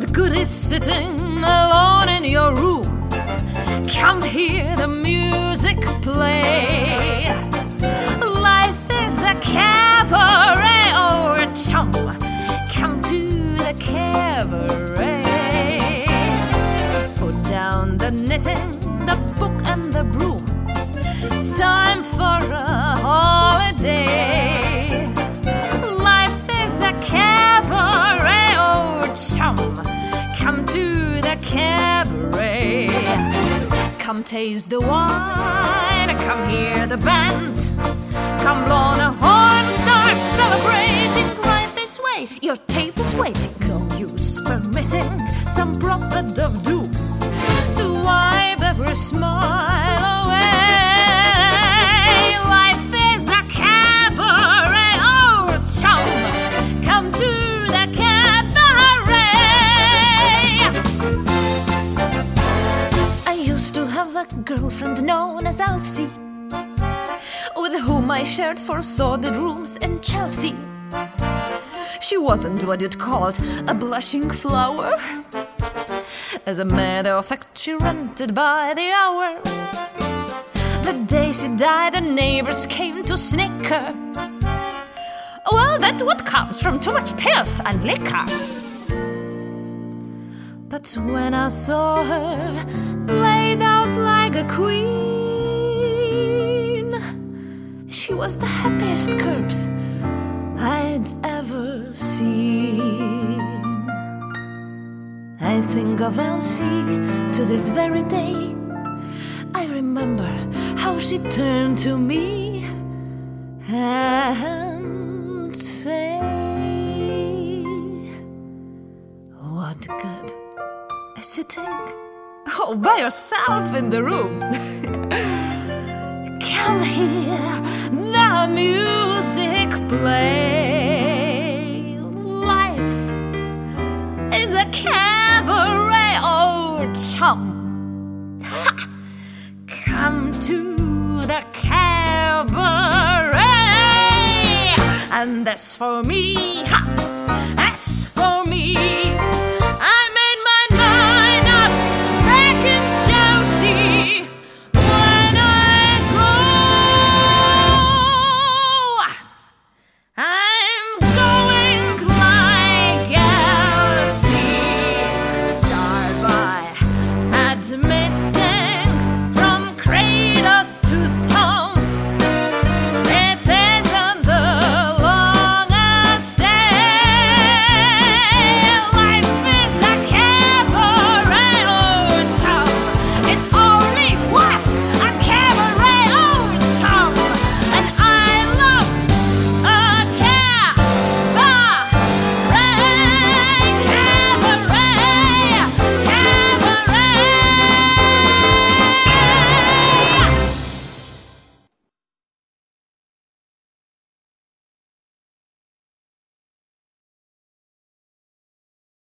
What good is sitting alone in your room? Come hear the music play. Life is a cabaret, oh chum. Come to the cabaret. Put down the knitting, the book and the broom. It's time for a holiday. Life is a cabaret, oh chum. Come to the cabaret. Come taste the wine, come hear the band. Come blow on a horn, start celebrating right this way. Your table's waiting, no use permitting some prophet of doom to wipe every smile away. Life is a cabaret, oh chum. Come to the cabaret. I used to have a girlfriend known as Elsie, with whom I shared 4 sordid rooms in Chelsea. She wasn't what you'd call a blushing flower. As a matter of fact, she rented by the hour. The day she died, the neighbors came to snicker. Well, that's what comes from too much pills and liquor. But when I saw her laid out like a queen, she was the happiest corpse I'd ever seen. I think of Elsie to this very day. I remember how she turned to me and say, what good is sitting by yourself in the room? Come here, the music play. Life is a cabaret, oh chum. Ha! Come to the cabaret. And as for me, as for me,